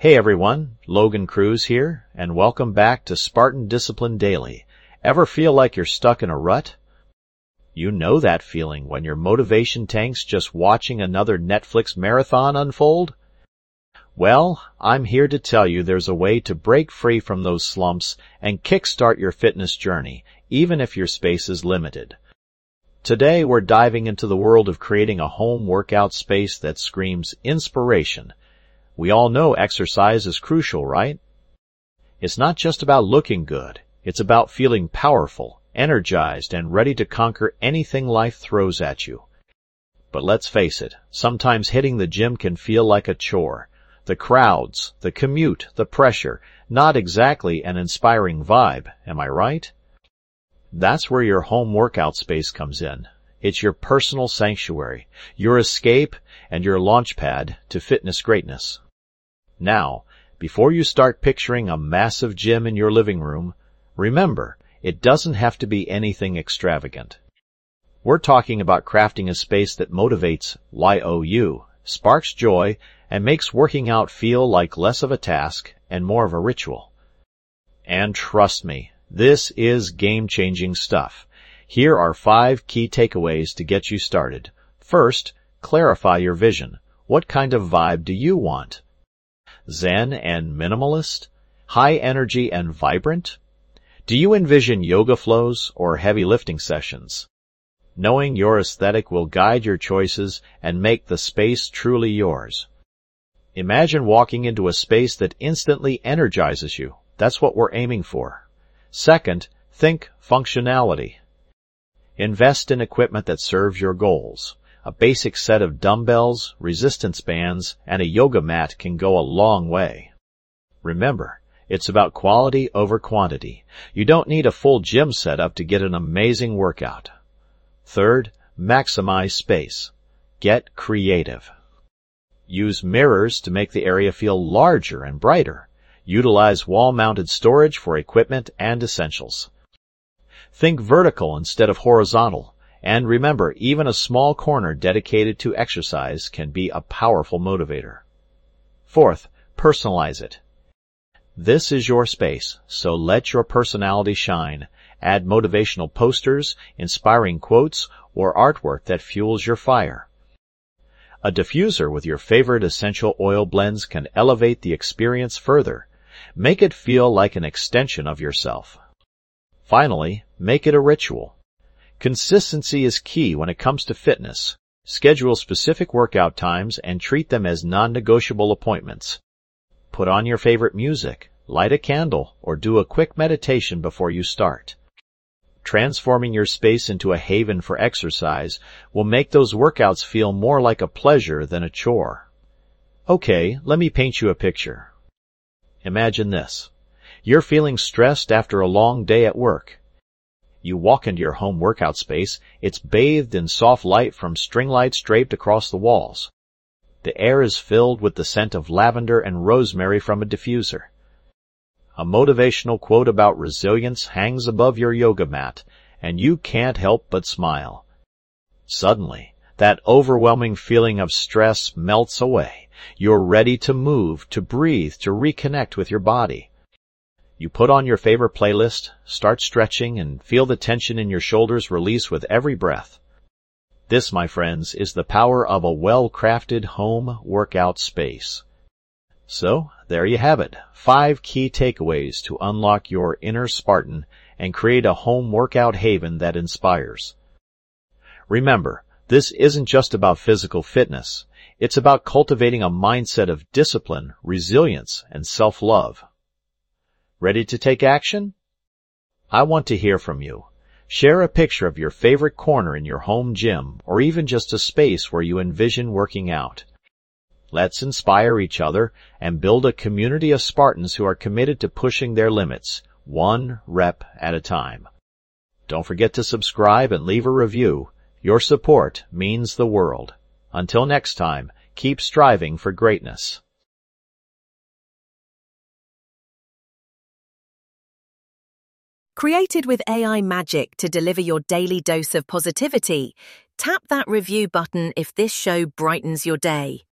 Hey everyone, Logan Cruz here, and welcome back to Spartan Discipline Daily. Ever feel like you're stuck in a rut? You know that feeling when your motivation tanks just watching another Netflix marathon unfold? Well, I'm here to tell you there's a way to break free from those slumps and kickstart your fitness journey, even if your space is limited. Today we're diving into the world of creating a home workout space that screams inspiration. We all know exercise is crucial, right? It's not just about looking good. It's about feeling powerful, energized, and ready to conquer anything life throws at you. But let's face it, sometimes hitting the gym can feel like a chore. The crowds, the commute, the pressure, not exactly an inspiring vibe, am I right? That's where your home workout space comes in. It's your personal sanctuary, your escape, and your launch pad to fitness greatness. Now, before you start picturing a massive gym in your living room, remember, it doesn't have to be anything extravagant. We're talking about crafting a space that motivates YOU, sparks joy, and makes working out feel like less of a task and more of a ritual. And trust me, this is game-changing stuff. Here are 5 key takeaways to get you started. First, clarify your vision. What kind of vibe do you want? Zen and minimalist? High energy and vibrant? Do you envision yoga flows or heavy lifting sessions? Knowing your aesthetic will guide your choices and make the space truly yours. Imagine walking into a space that instantly energizes you. That's what we're aiming for. Second, think functionality. Invest in equipment that serves your goals. A basic set of dumbbells, resistance bands, and a yoga mat can go a long way. Remember, it's about quality over quantity. You don't need a full gym setup to get an amazing workout. Third, maximize space. Get creative. Use mirrors to make the area feel larger and brighter. Utilize wall-mounted storage for equipment and essentials. Think vertical instead of horizontal. And remember, even a small corner dedicated to exercise can be a powerful motivator. Fourth, personalize it. This is your space, so let your personality shine. Add motivational posters, inspiring quotes, or artwork that fuels your fire. A diffuser with your favorite essential oil blends can elevate the experience further. Make it feel like an extension of yourself. Finally, make it a ritual. Consistency is key when it comes to fitness. Schedule specific workout times and treat them as non-negotiable appointments. Put on your favorite music, light a candle, or do a quick meditation before you start. Transforming your space into a haven for exercise will make those workouts feel more like a pleasure than a chore. Okay, let me paint you a picture. Imagine this. You're feeling stressed after a long day at work. You walk into your home workout space. It's bathed in soft light from string lights draped across the walls. The air is filled with the scent of lavender and rosemary from a diffuser. A motivational quote about resilience hangs above your yoga mat, and you can't help but smile. Suddenly, that overwhelming feeling of stress melts away. You're ready to move, to breathe, to reconnect with your body. You put on your favorite playlist, start stretching, and feel the tension in your shoulders release with every breath. This, my friends, is the power of a well-crafted home workout space. So, there you have it. 5 key takeaways to unlock your inner Spartan and create a home workout haven that inspires. Remember, this isn't just about physical fitness. It's about cultivating a mindset of discipline, resilience, and self-love. Ready to take action? I want to hear from you. Share a picture of your favorite corner in your home gym, or even just a space where you envision working out. Let's inspire each other and build a community of Spartans who are committed to pushing their limits, 1 rep at a time. Don't forget to subscribe and leave a review. Your support means the world. Until next time, keep striving for greatness. Created with AI magic to deliver your daily dose of positivity, tap that review button if this show brightens your day.